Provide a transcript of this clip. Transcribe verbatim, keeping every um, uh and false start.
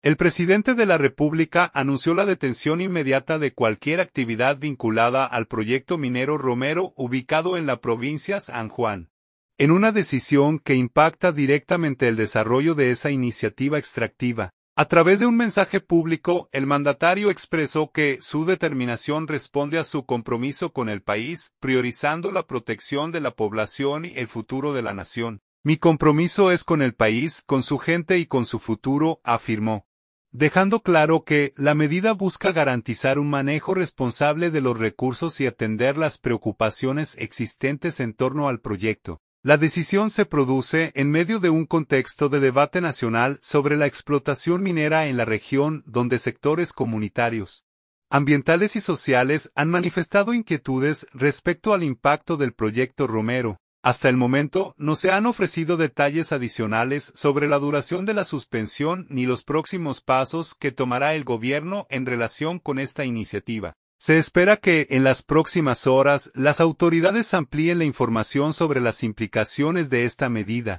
El presidente de la República anunció la detención inmediata de cualquier actividad vinculada al proyecto minero Romero ubicado en la provincia San Juan. En una decisión que impacta directamente el desarrollo de esa iniciativa extractiva. A través de un mensaje público, el mandatario expresó que su determinación responde a su compromiso con el país, priorizando la protección de la población y el futuro de la nación. Mi compromiso es con el país, con su gente y con su futuro, afirmó. Dejando claro que la medida busca garantizar un manejo responsable de los recursos y atender las preocupaciones existentes en torno al proyecto. La decisión se produce en medio de un contexto de debate nacional sobre la explotación minera en la región, donde sectores comunitarios, ambientales y sociales han manifestado inquietudes respecto al impacto del proyecto Romero. Hasta el momento, no se han ofrecido detalles adicionales sobre la duración de la suspensión ni los próximos pasos que tomará el gobierno en relación con esta iniciativa. Se espera que, en las próximas horas, las autoridades amplíen la información sobre las implicaciones de esta medida.